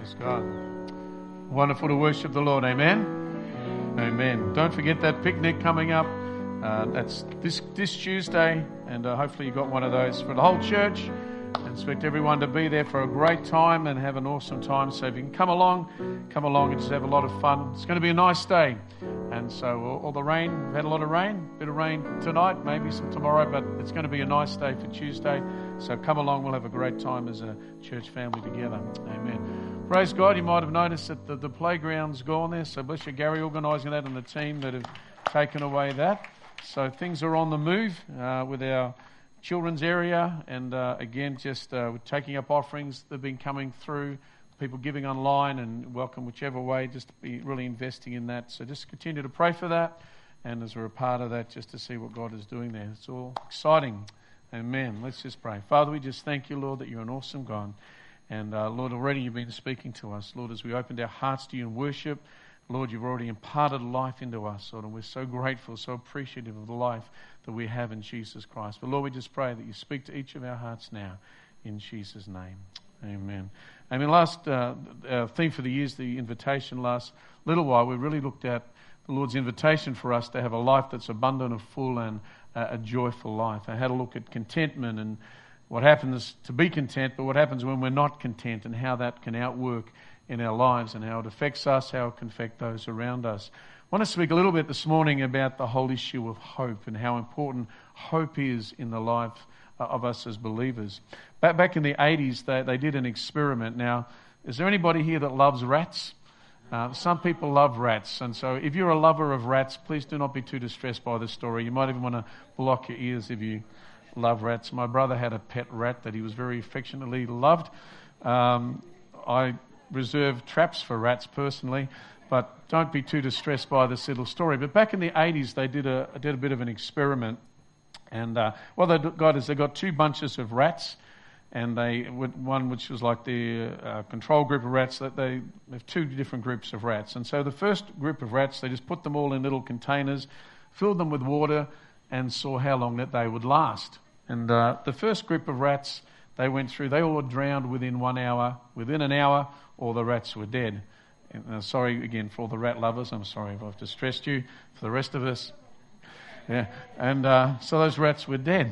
Praise God. Wonderful to worship the Lord. Amen. Amen. Don't forget that picnic coming up. That's this Tuesday, and hopefully you got one of those for the whole church. I expect everyone to be there for a great time and have an awesome time. So if you can come along and just have a lot of fun. It's going to be a nice day. And so all the rain, we've had a lot of rain, bit of rain tonight, maybe some tomorrow, but it's going to be a nice day for Tuesday. So come along, we'll have a great time as a church family together. Amen. Praise God. You might have noticed that the playground's gone there. So bless you, Gary, organising that, and the team that have taken away that. So things are on the move with our children's area, and again, just we're taking up offerings that have been coming through, people giving online, and welcome whichever way, just to be really investing in that. So just continue to pray for that, and as we're a part of that, just to see what God is doing there. It's all exciting. Amen. Let's just pray. Father, we just thank you, Lord, that you're an awesome God. And Lord, already you've been speaking to us. Lord, as we opened our hearts to you in worship, Lord, you've already imparted life into us, Lord, and we're so grateful, so appreciative of the life that we have in Jesus Christ. But Lord, we just pray that you speak to each of our hearts now, in Jesus' name. Amen. Last theme for the year is the invitation. Last little while, we really looked at the Lord's invitation for us to have a life that's abundant and full and a joyful life. I had a look at contentment and what happens to be content, but what happens when we're not content and how that can outwork in our lives and how it affects us, how it can affect those around us. I want to speak a little bit this morning about the whole issue of hope and how important hope is in the life of us as believers. Back in the 80s, they did an experiment. Now, is there anybody here that loves rats? Some people love rats, and so if you're a lover of rats, please do not be too distressed by this story. You might even want to block your ears if you love rats. My brother had a pet rat that he was very affectionately loved. I reserve traps for rats personally, but don't be too distressed by this little story. But back in the 80s, they did a bit of an experiment, and what they got is they got two bunches of rats, and one which was like the control group of rats. That they have two different groups of rats, and so the first group of rats, they just put them all in little containers, filled them with water, and saw how long that they would last. And the first group of rats they went through, they all drowned within 1 hour. Within an hour, all the rats were dead. And, sorry again for all the rat lovers. I'm sorry if I've distressed you. For the rest of us, yeah. And so those rats were dead.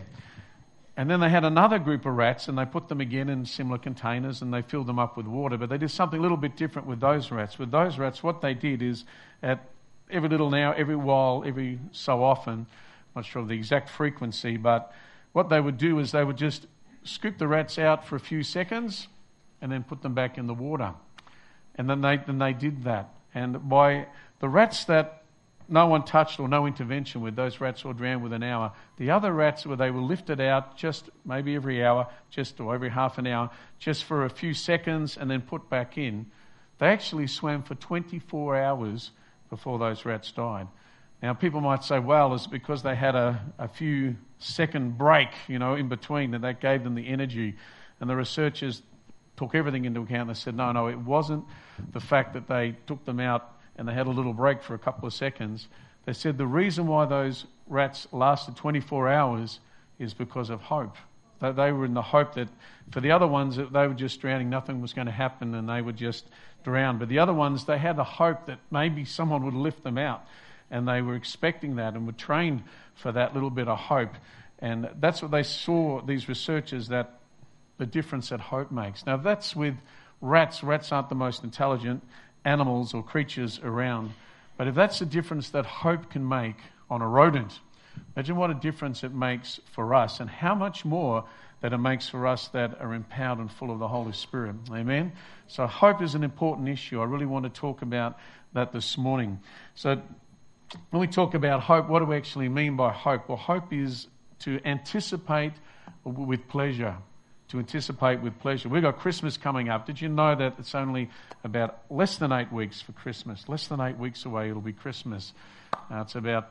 And then they had another group of rats, and they put them again in similar containers, and they filled them up with water. But they did something a little bit different with those rats. With those rats, what they did is at every little now, every while, every so often, not sure of the exact frequency, but what they would do is they would just scoop the rats out for a few seconds and then put them back in the water. And then they did that. And by the rats that no one touched or no intervention with, those rats all drowned within an hour. The other rats, where they were lifted out just maybe every hour, or every half an hour, just for a few seconds and then put back in, they actually swam for 24 hours before those rats died. Now, people might say, well, it's because they had a few second break, in between, and that gave them the energy. And the researchers took everything into account. They said, no, it wasn't the fact that they took them out and they had a little break for a couple of seconds. They said the reason why those rats lasted 24 hours is because of hope. They were in the hope that for the other ones, that they were just drowning, nothing was going to happen and they would just drown. But the other ones, they had the hope that maybe someone would lift them out. And they were expecting that and were trained for that little bit of hope. And that's what they saw, these researchers, that the difference that hope makes. Now, that's with rats. Rats aren't the most intelligent animals or creatures around. But if that's the difference that hope can make on a rodent, imagine what a difference it makes for us, and how much more that it makes for us that are empowered and full of the Holy Spirit. Amen? So hope is an important issue. I really want to talk about that this morning. So when we talk about hope, what do we actually mean by hope? Well, hope is to anticipate with pleasure. To anticipate with pleasure. We've got Christmas coming up. Did you know that it's only about less than 8 weeks for Christmas? Less than 8 weeks away, it'll be Christmas. It's about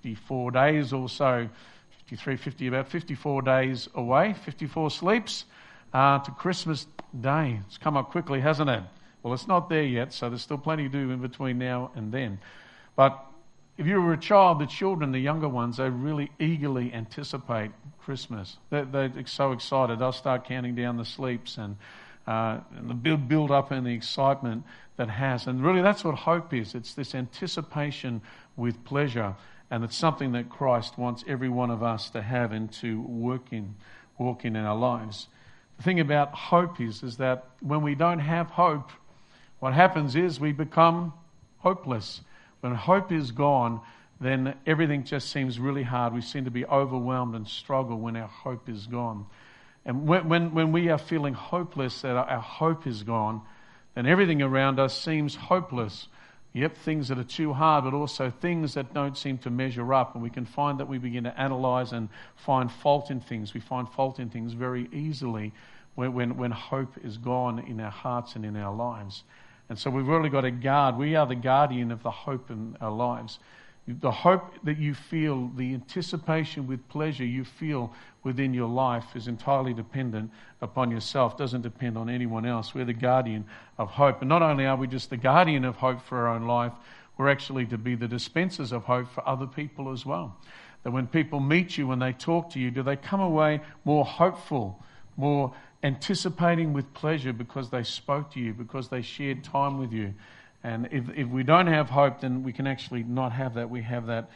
54 days or so, 53, about 54 days away, 54 sleeps to Christmas Day. It's come up quickly, hasn't it? Well, it's not there yet, so there's still plenty to do in between now and then. But if you were a child, the children, the younger ones, they really eagerly anticipate Christmas. They're so excited. They'll start counting down the sleeps and and the build up and the excitement that has. And really that's what hope is. It's this anticipation with pleasure, and it's something that Christ wants every one of us to have and to walk in our lives. The thing about hope is that when we don't have hope, what happens is we become hopeless. When hope is gone, then everything just seems really hard. We seem to be overwhelmed and struggle when our hope is gone. And when we are feeling hopeless, that our hope is gone, then everything around us seems hopeless. Yep, things that are too hard, but also things that don't seem to measure up. And we can find that we begin to analyze and find fault in things. We find fault in things very easily when hope is gone in our hearts and in our lives. And so we've really got to guard. We are the guardian of the hope in our lives. The hope that you feel, the anticipation with pleasure you feel within your life is entirely dependent upon yourself, doesn't depend on anyone else. We're the guardian of hope. And not only are we just the guardian of hope for our own life, we're actually to be the dispensers of hope for other people as well. That when people meet you, when they talk to you, do they come away more hopeful, more anticipating with pleasure because they spoke to you, because they shared time with you? And if we don't have hope, then we can actually not have that. We have that,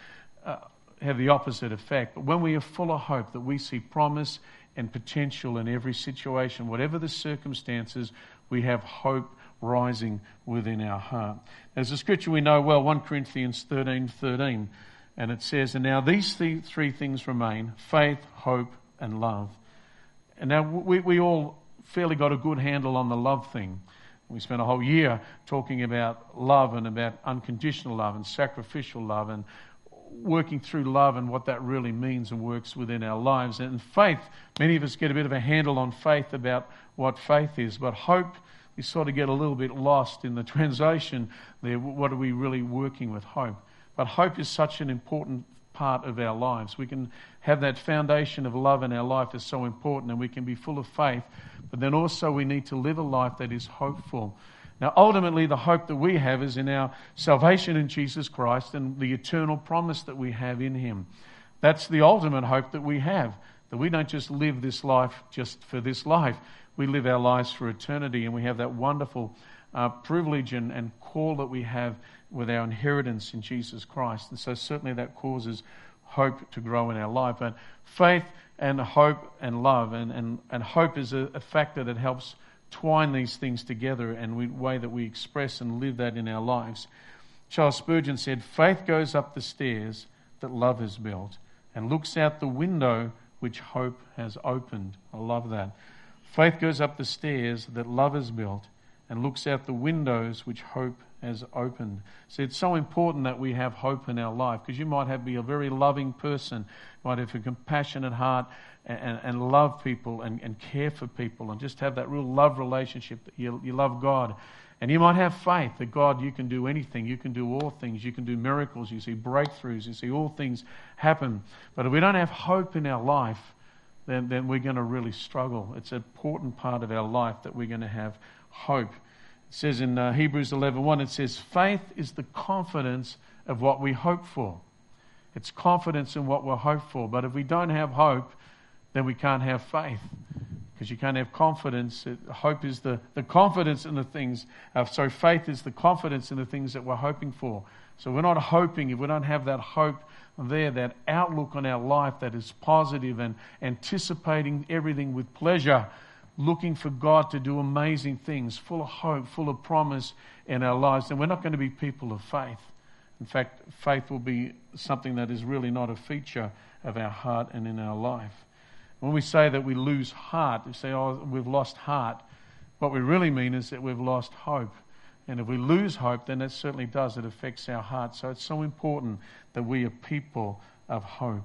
have the opposite effect. But when we are full of hope, that we see promise and potential in every situation, whatever the circumstances, we have hope rising within our heart. There's a scripture we know well, 1 Corinthians 13:13, and it says, "And now these three things remain, faith, hope, and love." And now we all fairly got a good handle on the love thing. We spent a whole year talking about love and about unconditional love and sacrificial love and working through love and what that really means and works within our lives. And faith, many of us get a bit of a handle on faith about what faith is, but hope, we sort of get a little bit lost in the translation there. What are we really working with hope? But hope is such an important part of our lives. We can have that foundation of love in our life is so important, and we can be full of faith, but then also we need to live a life that is hopeful. Now, ultimately, the hope that we have is in our salvation in Jesus Christ and the eternal promise that we have in Him. That's the ultimate hope that we have, that we don't just live this life just for this life. We live our lives for eternity, and we have that wonderful privilege and call that we have with our inheritance in Jesus Christ. And so certainly that causes hope to grow in our life. But faith and hope and love and hope is a factor that helps twine these things together and the way that we express and live that in our lives. Charles Spurgeon said, "Faith goes up the stairs that love has built and looks out the window which hope has opened." I love that. Faith goes up the stairs that love has built and looks out the windows which hope has opened. So it's so important that we have hope in our life, because you might be a very loving person, might have a compassionate heart and love people and care for people and just have that real love relationship that you love God. And you might have faith that God, you can do anything, you can do all things, you can do miracles, you see breakthroughs, you see all things happen. But if we don't have hope in our life, then we're going to really struggle. It's an important part of our life that we're going to have hope. It says in Hebrews 11:1, it says, "Faith is the confidence of what we hope for." It's confidence in what we're hoped for. But if we don't have hope, then we can't have faith. Because you can't have confidence. Hope is the confidence in the things. Faith is the confidence in the things that we're hoping for. So we're not hoping, if we don't have that hope there, that outlook on our life that is positive and anticipating everything with pleasure, looking for God to do amazing things, full of hope, full of promise in our lives, then we're not going to be people of faith. In fact, faith will be something that is really not a feature of our heart and in our life. When we say that we lose heart, we say, "Oh, we've lost heart," what we really mean is that we've lost hope. And if we lose hope, then it certainly does. It affects our heart. So it's so important that we are people of hope.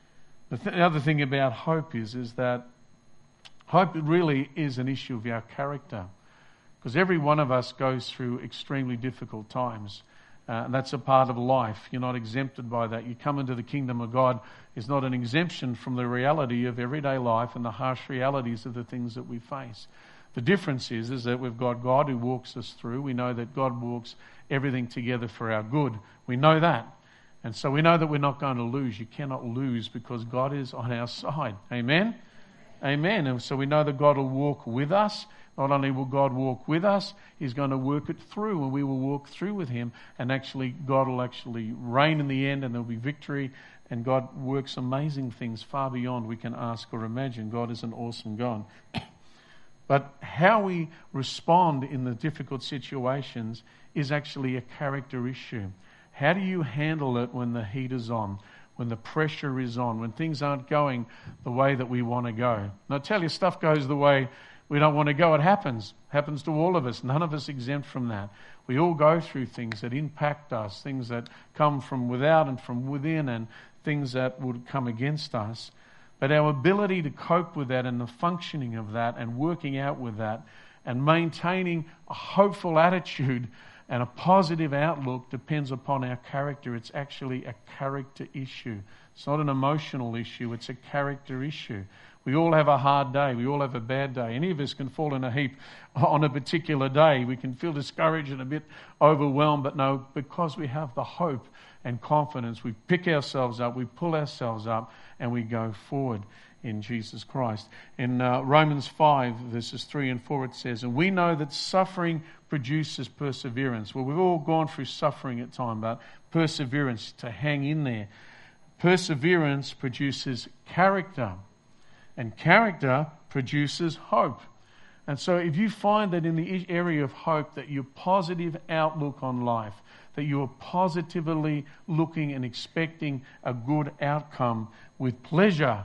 The other thing about hope is that hope really is an issue of our character. Because every one of us goes through extremely difficult times. And that's a part of life. You're not exempted by that. You come into the kingdom of God is not an exemption from the reality of everyday life and the harsh realities of the things that we face. The difference is that we've got God who walks us through. We know that God walks everything together for our good. We know that. And so we know that we're not going to lose. You cannot lose because God is on our side. Amen? Amen. And so we know that God will walk with us. Not only will God walk with us, He's going to work it through, and we will walk through with Him. And actually, God will actually reign in the end, and there'll be victory. And God works amazing things far beyond we can ask or imagine. God is an awesome God. But how we respond in the difficult situations is actually a character issue. How do you handle it when the heat is on, when the pressure is on, when things aren't going the way that we want to go? And I tell you, stuff goes the way we don't want to go. It happens. It happens to all of us. None of us exempt from that. We all go through things that impact us, things that come from without and from within, and things that would come against us. But our ability to cope with that and the functioning of that and working out with that and maintaining a hopeful attitude and a positive outlook depends upon our character. It's actually a character issue. It's not an emotional issue. It's a character issue. We all have a hard day. We all have a bad day. Any of us can fall in a heap on a particular day. We can feel discouraged and a bit overwhelmed, but no, because we have the hope and confidence, we pick ourselves up, we pull ourselves up, and we go forward in Jesus Christ. In Romans 5, verses 3 and 4, it says, "And we know that suffering produces perseverance." Well, we've all gone through suffering at times, but perseverance, to hang in there. Perseverance produces character, and character produces hope. And so if you find that in the area of hope, that your positive outlook on life, that you are positively looking and expecting a good outcome with pleasure,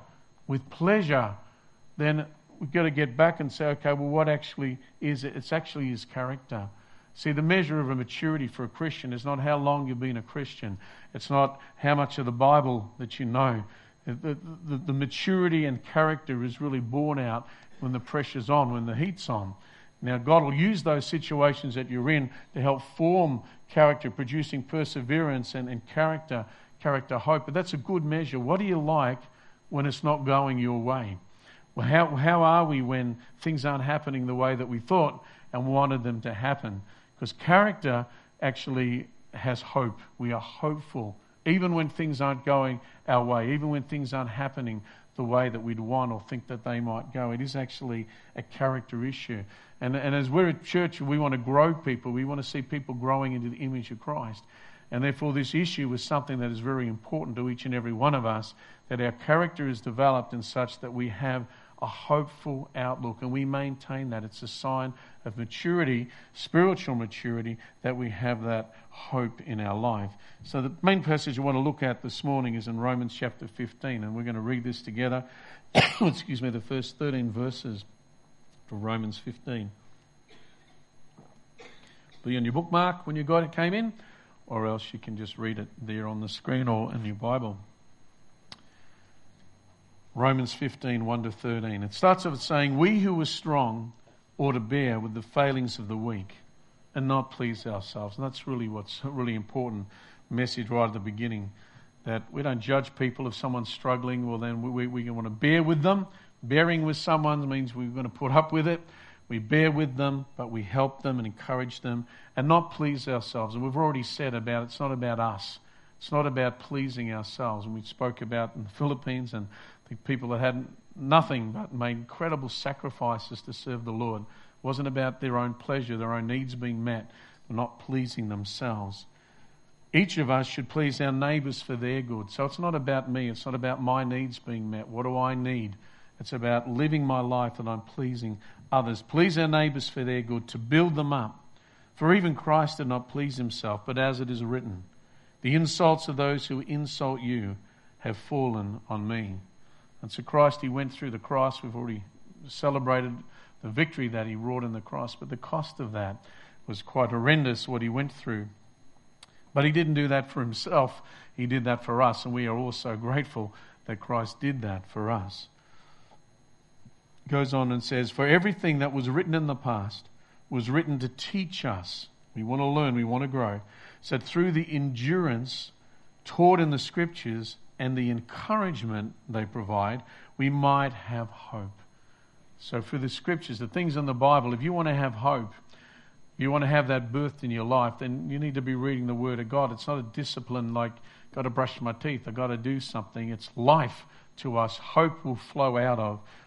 then we've got to get back and say, okay, well, what actually is it? It's actually his character. See, the measure of a maturity for a Christian is not how long you've been a Christian. It's not how much of the Bible that you know. The maturity and character is really born out when the pressure's on, when the heat's on. Now, God will use those situations that you're in to help form character, producing perseverance and character hope. But that's a good measure. What do you like when it's not going your way? Well, how are we when things aren't happening the way that we thought and wanted them to happen? Because character actually has hope. We are hopeful, even when things aren't going our way, even when things aren't happening the way that we'd want or think that they might go. It is actually a character issue. And as we're a church, we want to grow people. We want to see people growing into the image of Christ. And therefore, this issue is something that is very important to each and every one of us, that our character is developed in such that we have a hopeful outlook, and we maintain that. It's a sign of maturity, spiritual maturity, that we have that hope in our life. So the main passage I want to look at this morning is in Romans chapter 15, and we're going to read this together. The first 13 verses of Romans 15. Be on your bookmark when you got it came in, or else you can just read it there on the screen or in your Bible. Romans 15, 1-13. It starts off saying, "We who are strong ought to bear with the failings of the weak and not please ourselves." And that's really what's a really important message right at the beginning, that we don't judge people. If someone's struggling, well, then we want to bear with them. Bearing with someone means we're going to put up with it. We bear with them, but we help them and encourage them and not please ourselves. And we've already said about it's not about us. It's not about pleasing ourselves. And we spoke about in the Philippines and the people that had nothing but made incredible sacrifices to serve the Lord. It wasn't about their own pleasure, their own needs being met, not pleasing themselves. Each of us should please our neighbours for their good. So it's not about me. It's not about my needs being met. What do I need? It's about living my life that I'm pleasing others. Please our neighbours for their good, to build them up. For even Christ did not please himself, but as it is written, "The insults of those who insult you have fallen on me." And so Christ, he went through the cross. We've already celebrated the victory that he wrought in the cross, but the cost of that was quite horrendous, what he went through. But he didn't do that for himself. He did that for us, and we are also grateful that Christ did that for us. Goes on and says, "For everything that was written in the past was written to teach us." We want to learn, we want to grow. So through the endurance taught in the Scriptures and the encouragement they provide, we might have hope. So for the Scriptures, the things in the Bible, if you want to have hope, you want to have that birthed in your life, then you need to be reading the Word of God. It's not a discipline like, got to brush my teeth, I've got to do something. It's life to us. Hope will flow out of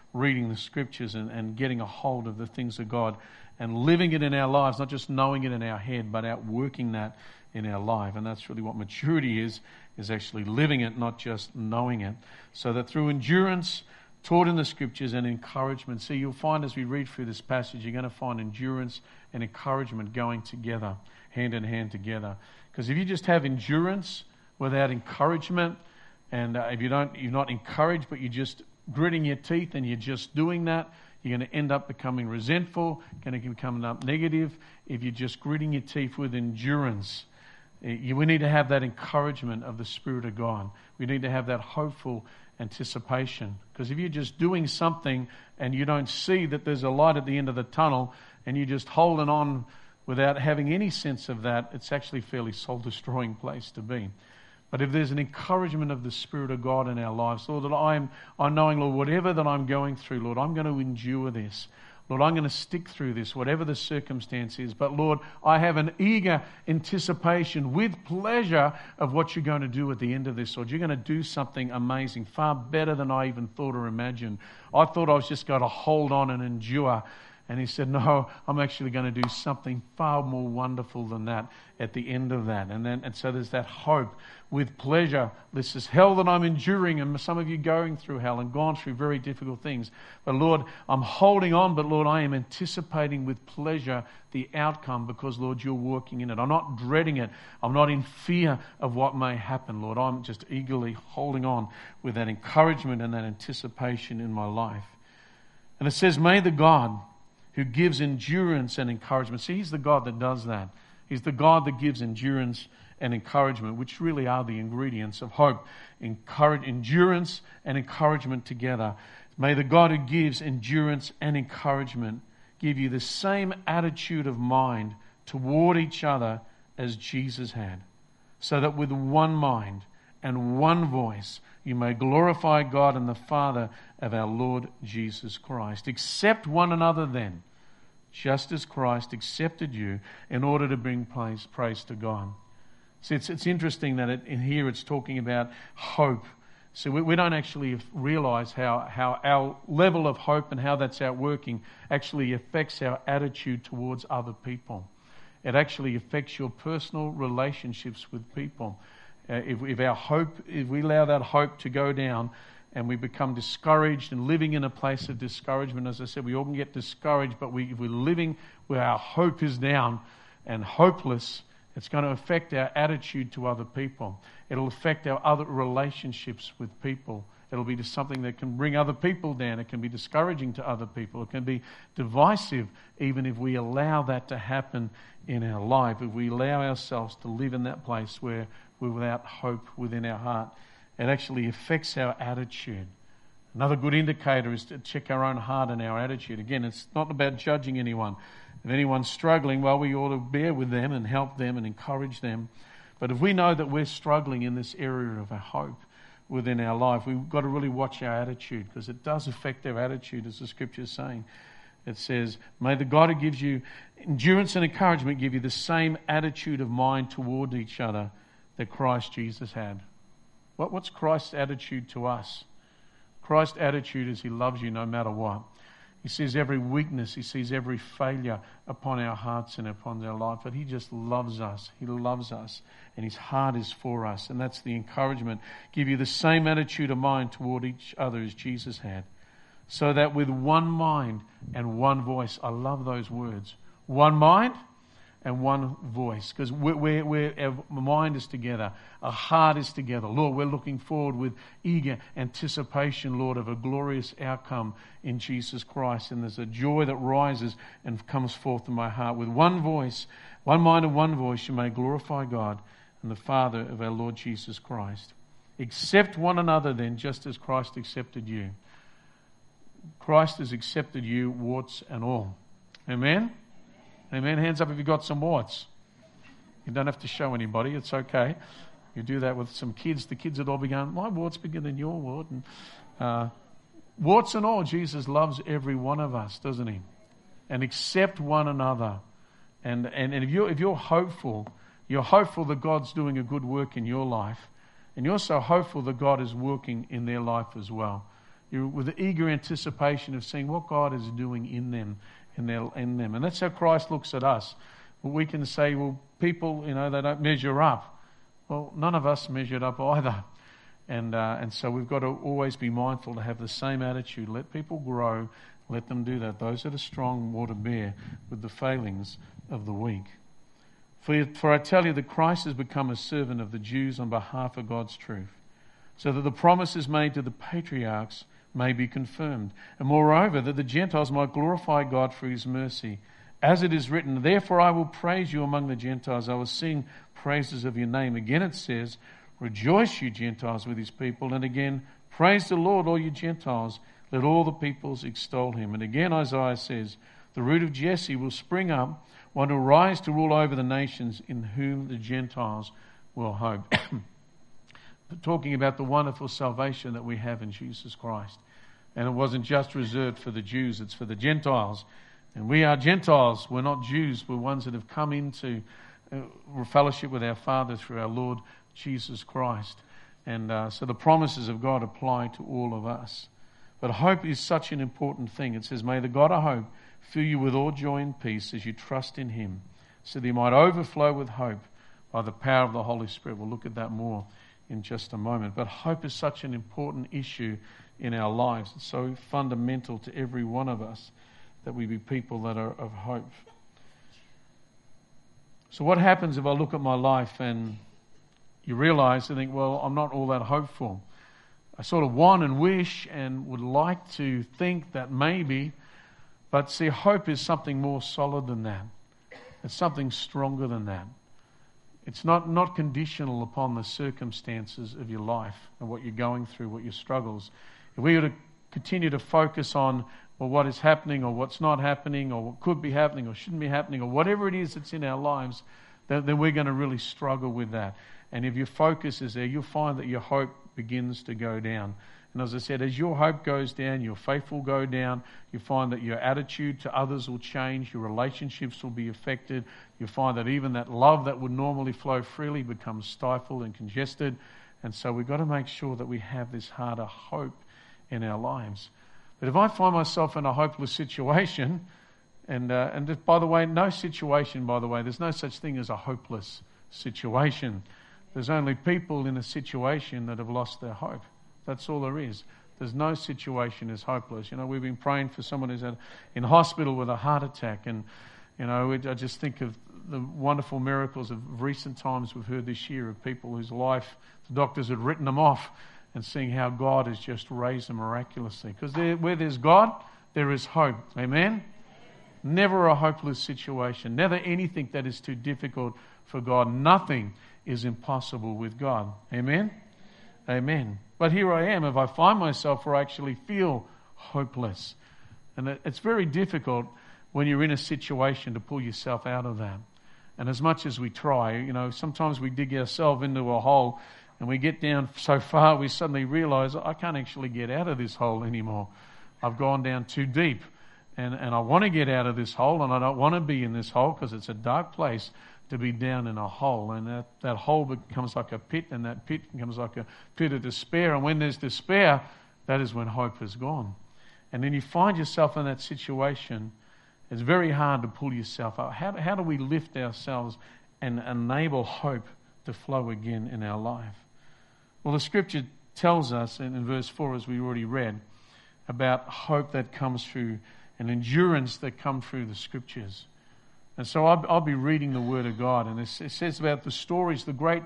reading the scriptures and getting a hold of the things of God and living it in our lives, not just knowing it in our head, but outworking that in our life. And that's really what maturity is actually living it, not just knowing it. So that through endurance taught in the scriptures and encouragement. See, you'll find as we read through this passage, you're going to find endurance and encouragement going together, hand in hand together. Because if you just have endurance without encouragement, and if you're not encouraged, but you're just gritting your teeth and you're just doing that, you're going to end up becoming resentful, going to become negative. If you're just gritting your teeth with endurance, we need to have that encouragement of the Spirit of God. We need to have that hopeful anticipation. Because if you're just doing something and you don't see that there's a light at the end of the tunnel and you're just holding on without having any sense of that, it's actually a fairly soul-destroying place to be. But if there's an encouragement of the Spirit of God in our lives, Lord, that I'm knowing, Lord, whatever that I'm going through, Lord, I'm going to endure this. Lord, I'm going to stick through this, whatever the circumstance is. But Lord, I have an eager anticipation with pleasure of what you're going to do at the end of this. Lord, you're going to do something amazing, far better than I even thought or imagined. I thought I was just going to hold on and endure. And he said, no, I'm actually going to do something far more wonderful than that at the end of that. And so there's that hope with pleasure. This is hell that I'm enduring, and some of you going through hell and gone through very difficult things. But Lord, I'm holding on, but Lord, I am anticipating with pleasure the outcome because, Lord, you're working in it. I'm not dreading it. I'm not in fear of what may happen, Lord. I'm just eagerly holding on with that encouragement and that anticipation in my life. And it says, may the God who gives endurance and encouragement. See, he's the God that does that. He's the God that gives endurance and encouragement, which really are the ingredients of hope. Endurance and encouragement together. May the God who gives endurance and encouragement give you the same attitude of mind toward each other as Jesus had, so that with one mind and one voice you may glorify God and the Father of our Lord Jesus Christ. Accept one another then, just as Christ accepted you in order to bring praise to God. See, it's interesting that in here it's talking about hope. So we don't actually realize how our level of hope and how that's outworking actually affects our attitude towards other people. It actually affects your personal relationships with people. If we allow that hope to go down and we become discouraged and living in a place of discouragement, as I said, we all can get discouraged, but if we're living where our hope is down and hopeless, it's going to affect our attitude to other people. It'll affect our other relationships with people. It'll be just something that can bring other people down. It can be discouraging to other people. It can be divisive even if we allow that to happen in our life, if we allow ourselves to live in that place where we're without hope within our heart. It actually affects our attitude. Another good indicator is to check our own heart and our attitude. Again, it's not about judging anyone. If anyone's struggling, well, we ought to bear with them and help them and encourage them. But if we know that we're struggling in this area of our hope within our life, we've got to really watch our attitude, because it does affect our attitude, as the scripture is saying. It says, may the God who gives you endurance and encouragement give you the same attitude of mind toward each other that Christ Jesus had. What's Christ's attitude to us? Christ's attitude is he loves you no matter what. He sees every weakness, he sees every failure upon our hearts and upon our life, but he just loves us. He loves us, and his heart is for us, and that's the encouragement. Give you the same attitude of mind toward each other as Jesus had, so that with one mind and one voice, I love those words, one mind and one voice, because our mind is together, our heart is together. Lord, we're looking forward with eager anticipation, Lord, of a glorious outcome in Jesus Christ. And there's a joy that rises and comes forth in my heart. With one voice, one mind and one voice, you may glorify God and the Father of our Lord Jesus Christ. Accept one another then, just as Christ accepted you. Christ has accepted you, warts and all. Amen? Amen. Hands up if you've got some warts. You don't have to show anybody. It's okay. You do that with some kids. The kids would all be going, my wart's bigger than your wart. And, warts and all, Jesus loves every one of us, doesn't he? And accept one another. And if you're hopeful that God's doing a good work in your life, and you're so hopeful that God is working in their life as well. You're with the eager anticipation of seeing what God is doing in them, in them. And that's how Christ looks at us. We can say, well, people, they don't measure up. Well, none of us measured up either. And so we've got to always be mindful to have the same attitude. Let people grow. Let them do that. Those that are strong more to bear with the failings of the weak. For I tell you that Christ has become a servant of the Jews on behalf of God's truth, so that the promises made to the patriarchs may be confirmed. And moreover, that the Gentiles might glorify God for his mercy. As it is written, therefore I will praise you among the Gentiles. I will sing praises of your name. Again it says, rejoice, you Gentiles, with his people. And again, praise the Lord, all you Gentiles. Let all the peoples extol him. And again Isaiah says, the root of Jesse will spring up, one will rise to rule over the nations, in whom the Gentiles will hope. Talking about the wonderful salvation that we have in Jesus Christ. And it wasn't just reserved for the Jews, it's for the Gentiles. And we are Gentiles, we're not Jews, we're ones that have come into fellowship with our Father through our Lord Jesus Christ. And so the promises of God apply to all of us. But hope is such an important thing. It says, may the God of hope fill you with all joy and peace as you trust in him, so that you might overflow with hope by the power of the Holy Spirit. We'll look at that more in just a moment. But hope is such an important issue in our lives. It's so fundamental to every one of us that we be people that are of hope. So what happens if I look at my life and you realize, I think, well, I'm not all that hopeful. I sort of want and wish and would like to think that maybe, but see, hope is something more solid than that. It's something stronger than that. It's not conditional upon the circumstances of your life and what you're going through, what your struggles. If we were to continue to focus on, well, what is happening or what's not happening or what could be happening or shouldn't be happening or whatever it is that's in our lives, then we're going to really struggle with that. And if your focus is there, you'll find that your hope begins to go down. And as I said, as your hope goes down, your faith will go down. You find that your attitude to others will change. Your relationships will be affected. You find that even that love that would normally flow freely becomes stifled and congested. And so we've got to make sure that we have this heart of hope in our lives. But if I find myself in a hopeless situation, and by the way, no situation, by the way, there's no such thing as a hopeless situation. There's only people in a situation that have lost their hope. That's all there is. There's no situation is hopeless. We've been praying for someone who's in hospital with a heart attack. And, I just think of the wonderful miracles of recent times we've heard this year of people whose life, the doctors had written them off, and seeing how God has just raised them miraculously. Because where there's God, there is hope. Amen? Never a hopeless situation. Never anything that is too difficult for God. Nothing is impossible with God. Amen? Amen. But here I am, if I find myself where I actually feel hopeless. And it's very difficult when you're in a situation to pull yourself out of that. And as much as we try, sometimes we dig ourselves into a hole and we get down so far we suddenly realize, I can't actually get out of this hole anymore. I've gone down too deep. And I want to get out of this hole, and I don't want to be in this hole because it's a dark place to be down in a hole. And that hole becomes like a pit, and that pit becomes like a pit of despair. And when there's despair, that is when hope is gone. And then you find yourself in that situation. It's very hard to pull yourself up. How do we lift ourselves and enable hope to flow again in our life? Well, the scripture tells us in verse 4, as we already read, about hope that comes through and endurance that come through the scriptures. And so I'll be reading the Word of God, and it says about the stories, the great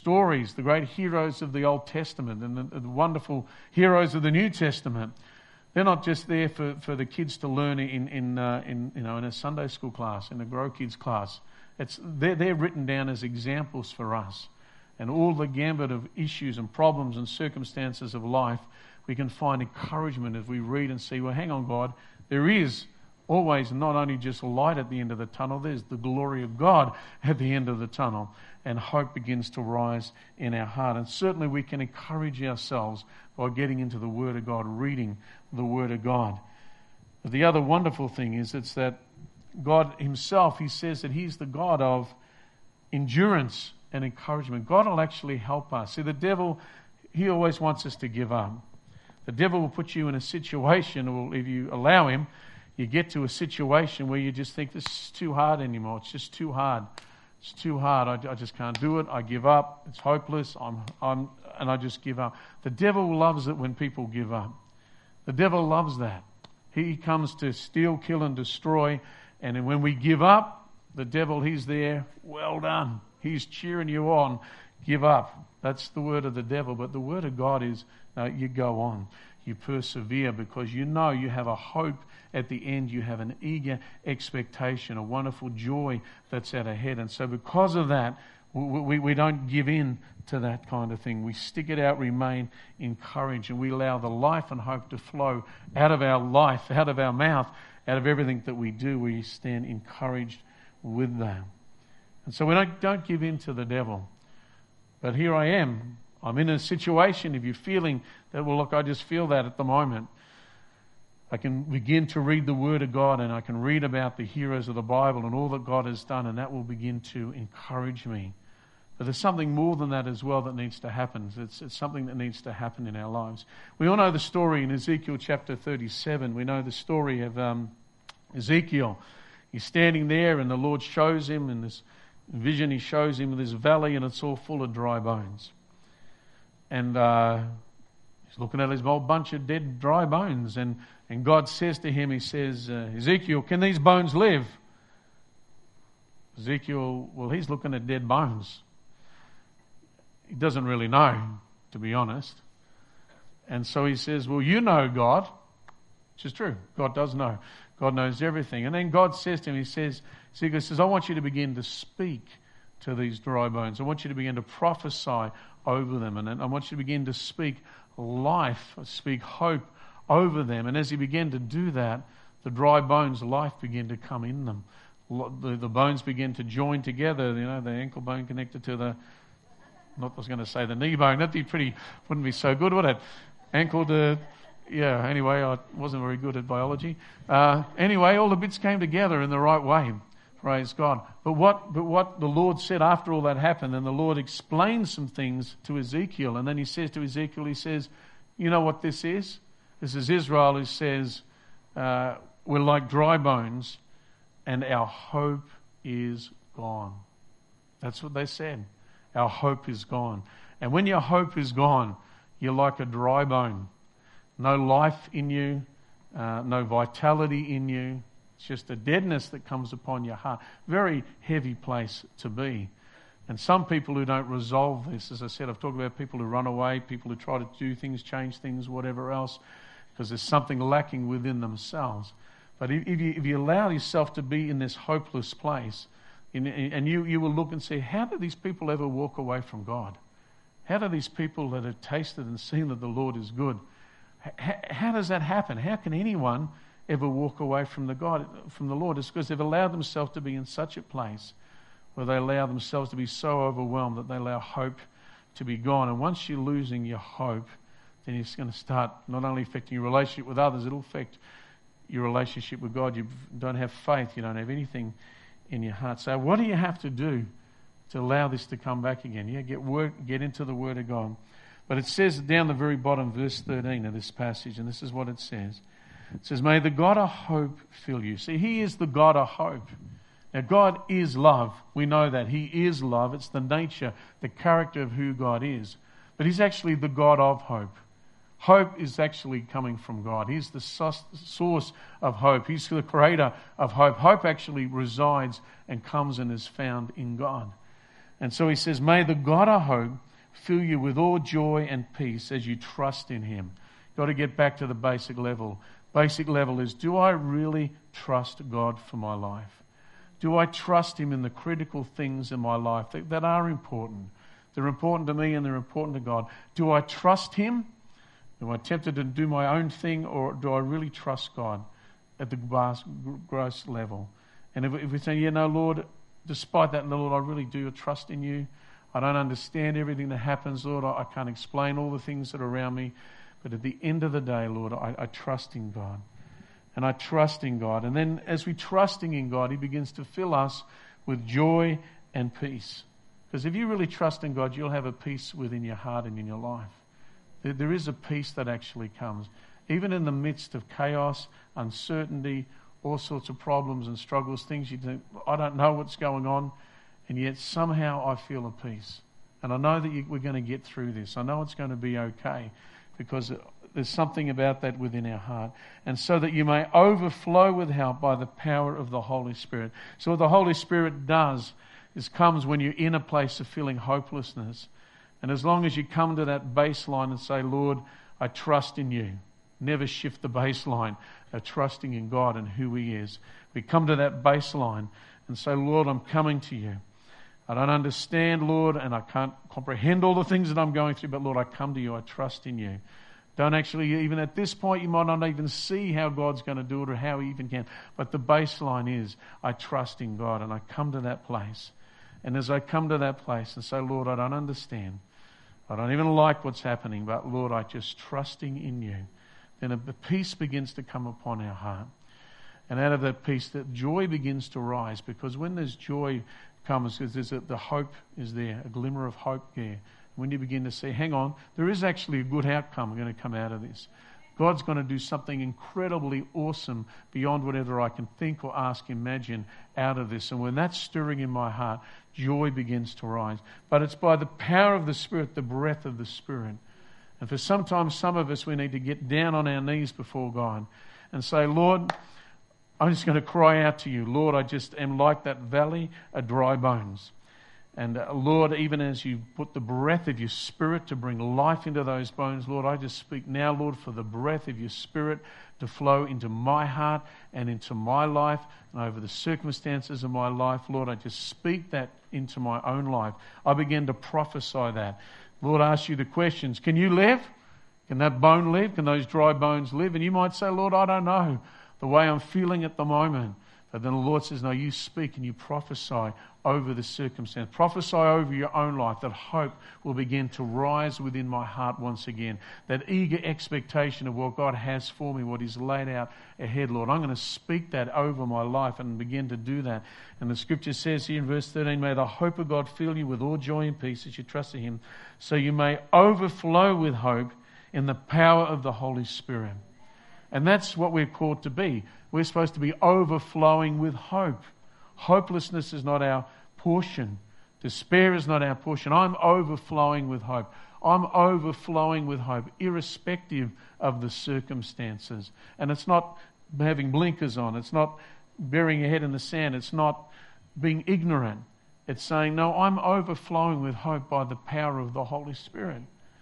heroes of the Old Testament and the wonderful heroes of the New Testament. They're not just there for the kids to learn in a Sunday school class, in a Grow Kids class. They're written down as examples for us. And all the gambit of issues and problems and circumstances of life, we can find encouragement as we read and see, well, hang on, God, there is always not only just light at the end of the tunnel, there's the glory of God at the end of the tunnel. And hope begins to rise in our heart. And certainly we can encourage ourselves by getting into the Word of God, reading the Word of God. But the other wonderful thing is it's that God himself, he says that he's the God of endurance and encouragement. God will actually help us. See, the devil, he always wants us to give up. The devil will put you in a situation, or if you allow him, you get to a situation where you just think, this is too hard anymore. It's just too hard. It's too hard. I just can't do it. I give up. It's hopeless. And I just give up. The devil loves it when people give up. The devil loves that. He comes to steal, kill, and destroy. And when we give up, the devil, he's there. Well done. He's cheering you on. Give up. That's the word of the devil. But the word of God is, you go on. You persevere because you know you have a hope at the end. You have an eager expectation, a wonderful joy that's out ahead. And so because of that, we don't give in to that kind of thing. We stick it out, remain encouraged, and we allow the life and hope to flow out of our life, out of our mouth, out of everything that we do. We stand encouraged with that. And so we don't give in to the devil. But here I am. I'm in a situation, if you're feeling that, well, look, I just feel that at the moment. I can begin to read the Word of God, and I can read about the heroes of the Bible and all that God has done, and that will begin to encourage me. But there's something more than that as well that needs to happen. It's something that needs to happen in our lives. We all know the story in Ezekiel chapter 37. We know the story of Ezekiel. He's standing there, and the Lord shows him in this vision. He shows him this valley, and it's all full of dry bones. And he's looking at this whole bunch of dead, dry bones. And God says to him, he says, Ezekiel, can these bones live? Ezekiel, well, he's looking at dead bones. He doesn't really know, to be honest. And so he says, well, you know God, which is true. God does know. God knows everything. And then God says to him, Ezekiel says, I want you to begin to speak to these dry bones. I want you to begin to prophesy over them. And I want you to begin to speak life, speak hope over them. And as he began to do that, the dry bones, life began to come in them. The bones began to join together, the ankle bone connected to the, I was going to say the knee bone. That'd be wouldn't be so good, would it? Ankle to, anyway, I wasn't very good at biology. Anyway, all the bits came together in the right way. Praise God. But what the Lord said after all that happened, and the Lord explained some things to Ezekiel, and then he says to Ezekiel, he says, you know what this is? This is Israel who says, we're like dry bones, and our hope is gone. That's what they said. Our hope is gone. And when your hope is gone, you're like a dry bone. No life in you, no vitality in you. It's just a deadness that comes upon your heart. Very heavy place to be. And some people who don't resolve this, as I said, I've talked about people who run away, people who try to do things, change things, whatever else, because there's something lacking within themselves. But if you allow yourself to be in this hopeless place, and you will look and say, how do these people ever walk away from God? How do these people that have tasted and seen that the Lord is good, how does that happen? How can anyone ever walk away from the Lord? It's because they've allowed themselves to be in such a place where they allow themselves to be so overwhelmed that they allow hope to be gone. And once you're losing your hope, then it's going to start not only affecting your relationship with others, it'll affect your relationship with God. You don't have faith. You don't have anything in your heart. So what do you have to do to allow this to come back again? Get into the Word of God. But it says down the very bottom, verse 13 of this passage, and this is what it says. It says, may the God of hope fill you. See, He is the God of hope. Now, God is love. We know that. He is love. It's the nature, the character of who God is. But He's actually the God of hope. Hope is actually coming from God. He's the source of hope. He's the creator of hope. Hope actually resides and comes and is found in God. And so He says, may the God of hope fill you with all joy and peace as you trust in Him. You've got to get back to the basic level. Basic level is, do I really trust God for my life? Do I trust Him in the critical things in my life that are important? They're important to me and they're important to God. Do I trust Him? Am I tempted to do my own thing, or do I really trust God at the gross level? And if we say, Lord, despite that, Lord, I really do trust in You. I don't understand everything that happens, Lord. I can't explain all the things that are around me. But at the end of the day, Lord, I trust in God. And I trust in God. And then as we're trusting in God, He begins to fill us with joy and peace. Because if you really trust in God, you'll have a peace within your heart and in your life. There is a peace that actually comes. Even in the midst of chaos, uncertainty, all sorts of problems and struggles, things you think, I don't know what's going on, and yet somehow I feel a peace. And I know that we're going to get through this. I know it's going to be okay, because there's something about that within our heart. And so that you may overflow with help by the power of the Holy Spirit. So what the Holy Spirit does is comes when you're in a place of feeling hopelessness. And as long as you come to that baseline and say, Lord, I trust in you. Never shift the baseline of trusting in God and who He is. We come to that baseline and say, Lord, I'm coming to you. I don't understand, Lord, and I can't comprehend all the things that I'm going through, but Lord, I come to you. I trust in you. Don't actually, even at this point, you might not even see how God's going to do it or how He even can. But the baseline is, I trust in God, and I come to that place. And as I come to that place and say, Lord, I don't understand. I don't even like what's happening, but Lord, I just trusting in you. Then a peace begins to come upon our heart. And out of that peace, that joy begins to rise, because when there's joy comes, because the hope is there, a glimmer of hope there. When you begin to see, hang on, there is actually a good outcome going to come out of this. God's going to do something incredibly awesome beyond whatever I can think or ask, imagine out of this. And when that's stirring in my heart, joy begins to rise. But it's by the power of the Spirit, the breath of the Spirit. And for sometimes some of us, we need to get down on our knees before God and say, Lord, I'm just going to cry out to you. Lord, I just am like that valley of dry bones. And Lord, even as you put the breath of your Spirit to bring life into those bones, Lord, I just speak now, Lord, for the breath of your Spirit to flow into my heart and into my life and over the circumstances of my life. Lord, I just speak that into my own life. I begin to prophesy that. Lord, I ask you the questions. Can you live? Can that bone live? Can those dry bones live? And you might say, Lord, I don't know the way I'm feeling at the moment. But then the Lord says, no, you speak and you prophesy over the circumstance. Prophesy over your own life that hope will begin to rise within my heart once again. That eager expectation of what God has for me, what He's laid out ahead, Lord. I'm going to speak that over my life and begin to do that. And the scripture says here in verse 13, may the hope of God fill you with all joy and peace as you trust in Him, so you may overflow with hope in the power of the Holy Spirit. And that's what we're called to be. We're supposed to be overflowing with hope. Hopelessness is not our portion. Despair is not our portion. I'm overflowing with hope. I'm overflowing with hope, irrespective of the circumstances. And it's not having blinkers on. It's not burying your head in the sand. It's not being ignorant. It's saying, no, I'm overflowing with hope by the power of the Holy Spirit.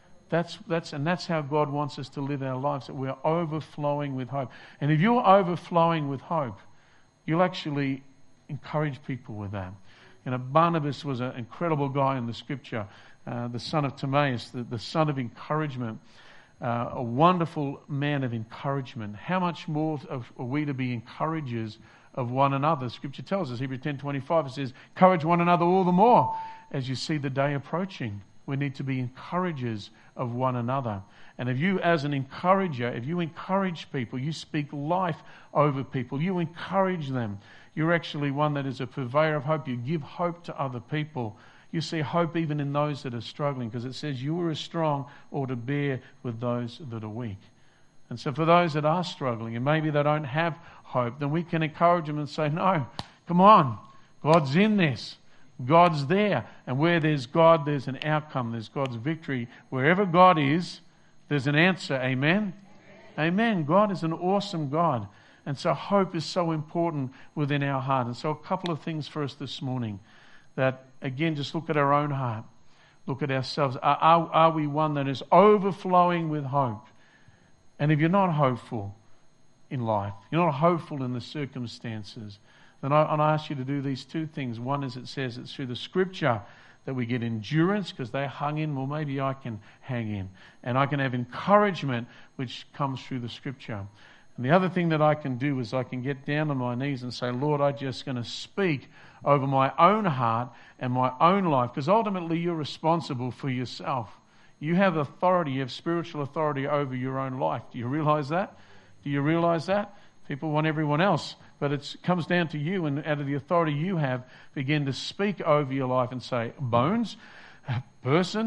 That's how God wants us to live our lives, that we're overflowing with hope. And if you're overflowing with hope, you'll actually encourage people with that. You know, Barnabas was an incredible guy in the scripture, the son of Timaeus, the son of encouragement, a wonderful man of encouragement. How much more are we to be encouragers of one another? Scripture tells us, Hebrews 10:25, it says, encourage one another all the more as you see the day approaching. We need to be encouragers of one another. And if you, as an encourager, if you encourage people, you speak life over people, you encourage them, you're actually one that is a purveyor of hope. You give hope to other people. You see hope even in those that are struggling, because it says you are as strong or to bear with those that are weak. And so for those that are struggling and maybe they don't have hope, then we can encourage them and say, no, come on, God's in this. God's there. And where there's God, there's an outcome. There's God's victory. Wherever God is, there's an answer. Amen? Amen. God is an awesome God. And so hope is so important within our heart. And so a couple of things for us this morning that, again, just look at our own heart. Look at ourselves. Are we one that is overflowing with hope? And if you're not hopeful in life, you're not hopeful in the circumstances, then I ask you to do these two things. One is, it says it's through the scripture that we get endurance, because they hung in. Well, maybe I can hang in. And I can have encouragement, which comes through the scripture. And the other thing that I can do is I can get down on my knees and say, Lord, I'm just going to speak over my own heart and my own life, because ultimately you're responsible for yourself. You have authority, you have spiritual authority over your own life. Do you realize that? Do you realize that? People want everyone else, but it comes down to you, and out of the authority you have, begin to speak over your life and say, bones, person,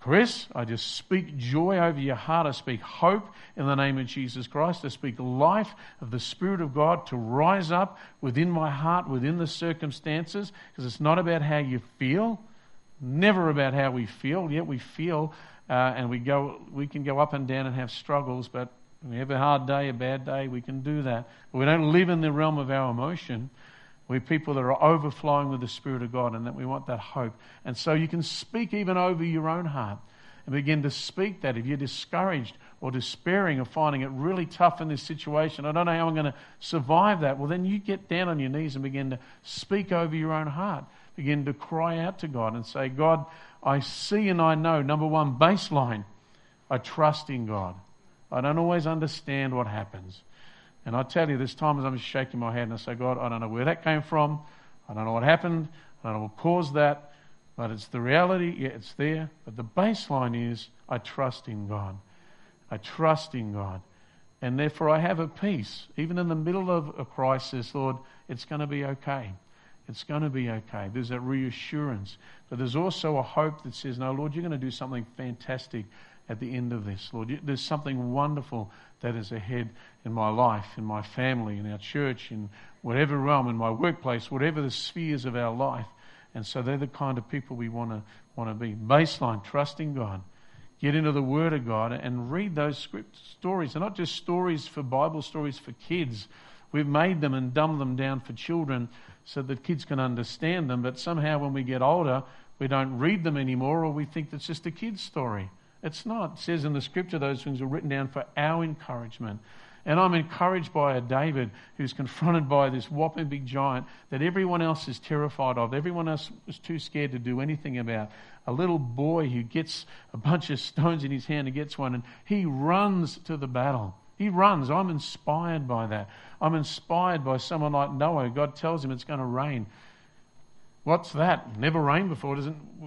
Chris, I just speak joy over your heart. I speak hope in the name of Jesus Christ. I speak life of the Spirit of God to rise up within my heart, within the circumstances, because it's not about how you feel, never about how we feel. Yet we feel and we can go up and down and have struggles, but we have a hard day, a bad day, we can do that. But we don't live in the realm of our emotion. We're people that are overflowing with the Spirit of God, and that we want that hope. And so you can speak even over your own heart and begin to speak that. If you're discouraged or despairing or finding it really tough in this situation, I don't know how I'm going to survive that, well, then you get down on your knees and begin to speak over your own heart. Begin to cry out to God and say, God, I see and I know, number one, baseline, I trust in God. I don't always understand what happens. And I tell you, there's times I'm just shaking my head and I say, God, I don't know where that came from. I don't know what happened. I don't know what caused that. But it's the reality. Yeah, it's there. But the baseline is, I trust in God. I trust in God. And therefore I have a peace. Even in the middle of a crisis, Lord, it's going to be okay. It's going to be okay. There's that reassurance. But there's also a hope that says, no, Lord, you're going to do something fantastic at the end of this, Lord. There's something wonderful that is ahead in my life, in my family, in our church, in whatever realm, in my workplace, whatever the spheres of our life. And so they're the kind of people we want to be. Baseline, trusting God. Get into the Word of God and read those script stories. They're not just stories for Bible stories for kids. We've made them and dumbed them down for children so that kids can understand them. But somehow when we get older, we don't read them anymore, or we think it's just a kid's story. It's not. It says in the Scripture those things are written down for our encouragement. And I'm encouraged by a David who's confronted by this whopping big giant that everyone else is terrified of. Everyone else is too scared to do anything about. A little boy who gets a bunch of stones in his hand and gets one, and he runs to the battle. He runs. I'm inspired by that. I'm inspired by someone like Noah. God tells him it's going to rain. What's that? Never rained before.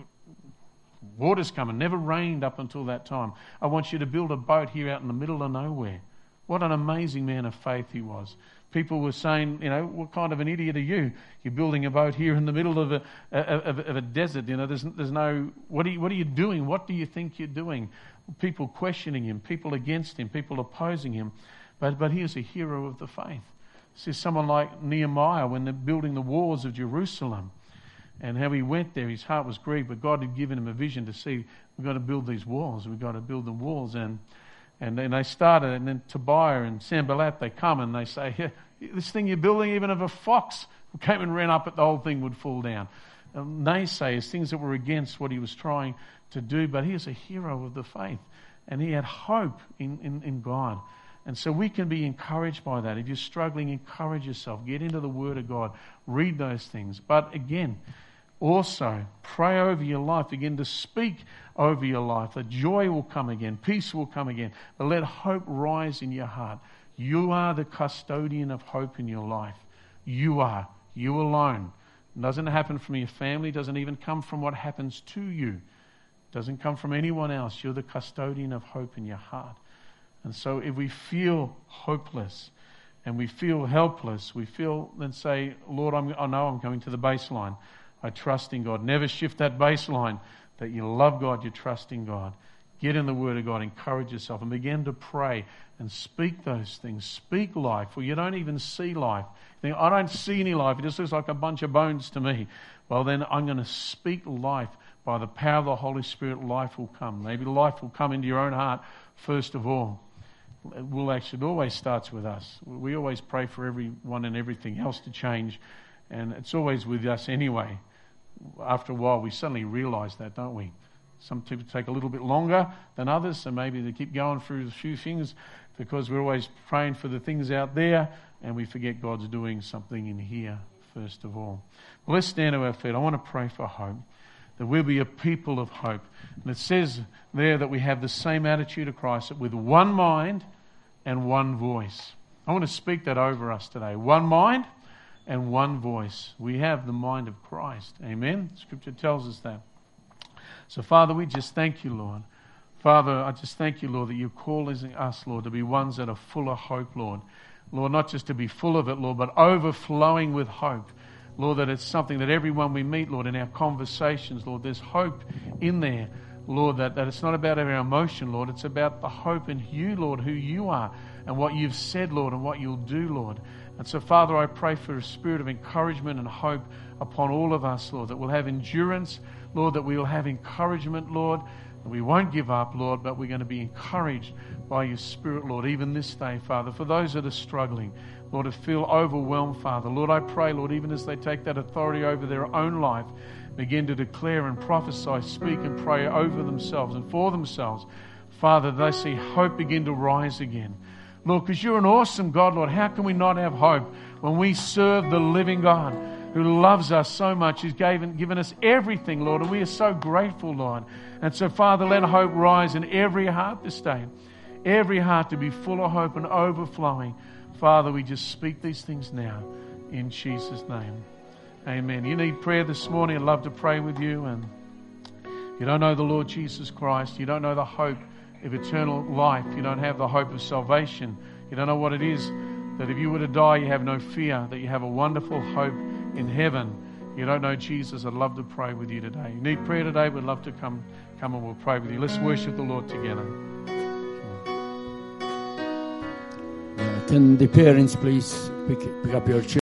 Water's coming. Never rained up until that time. I want you to build a boat here out in the middle of nowhere. What an amazing man of faith he was. People were saying, what kind of an idiot are you? You're building a boat here in the middle of a desert. There's no. What are you doing? What do you think you're doing? People questioning him, people against him, people opposing him. But he is a hero of the faith. This is someone like Nehemiah when they're building the walls of Jerusalem. And how he went there, his heart was grieved, but God had given him a vision to see, we've got to build these walls, we've got to build the walls. And then they started, and then Tobiah and Sanballat, they come and they say, this thing you're building, even if a fox came and ran up it, the whole thing would fall down. Naysayers, things that were against what he was trying to do, but he is a hero of the faith. And he had hope in God. And so we can be encouraged by that. If you're struggling, encourage yourself. Get into the Word of God. Read those things. But again, also, pray over your life. Begin to speak over your life. That joy will come again. Peace will come again. But let hope rise in your heart. You are the custodian of hope in your life. You are. You alone. It doesn't happen from your family. It doesn't even come from what happens to you. It doesn't come from anyone else. You're the custodian of hope in your heart. And so if we feel hopeless and we feel helpless, then say, Lord, I know I'm coming to the baseline. I trust in God. Never shift that baseline that you love God, you trust in God. Get in the Word of God, encourage yourself, and begin to pray and speak those things. Speak life. Well, you don't even see life. You think, I don't see any life. It just looks like a bunch of bones to me. Well, then I'm going to speak life. By the power of the Holy Spirit, life will come. Maybe life will come into your own heart first of all. It always starts with us. We always pray for everyone and everything else to change, and it's always with us anyway. After a while, we suddenly realise that, don't we? Some people take a little bit longer than others, so maybe they keep going through a few things because we're always praying for the things out there, and we forget God's doing something in here first of all. Well, let's stand to our feet. I want to pray for hope, that we'll be a people of hope. And it says there that we have the same attitude of Christ, that with one mind and one voice. I want to speak that over us today. One mind and one voice. We have the mind of Christ. Amen? Scripture tells us that. So, Father, we just thank you, Lord. Father, I just thank you, Lord, that you're calling us, Lord, to be ones that are full of hope, Lord. Lord, not just to be full of it, Lord, but overflowing with hope. Lord, that it's something that everyone we meet, Lord, in our conversations, Lord, there's hope in there. Lord, that it's not about our emotion, Lord. It's about the hope in you, Lord, who you are and what you've said, Lord, and what you'll do, Lord. And so, Father, I pray for a spirit of encouragement and hope upon all of us, Lord, that we'll have endurance, Lord, that we will have encouragement, Lord, that we won't give up, Lord, but we're going to be encouraged by your Spirit, Lord, even this day, Father. For those that are struggling, Lord, to feel overwhelmed, Father, Lord, I pray, Lord, even as they take that authority over their own life, begin to declare and prophesy, speak and pray over themselves and for themselves, Father, they see hope begin to rise again. Lord, because you're an awesome God, Lord. How can we not have hope when we serve the living God who loves us so much, who's given us everything, Lord, and we are so grateful, Lord. And so, Father, let hope rise in every heart this day. Every heart to be full of hope and overflowing. Father, we just speak these things now in Jesus' name. Amen. You need prayer this morning. I'd love to pray with you. And you don't know the Lord Jesus Christ. You don't know the hope of eternal life. You don't have the hope of salvation. You don't know what it is that if you were to die, you have no fear, that you have a wonderful hope in heaven. You don't know Jesus. I'd love to pray with you today. You need prayer today, we'd love to come and we'll pray with you. Let's worship the Lord together. Can the parents please pick up your children?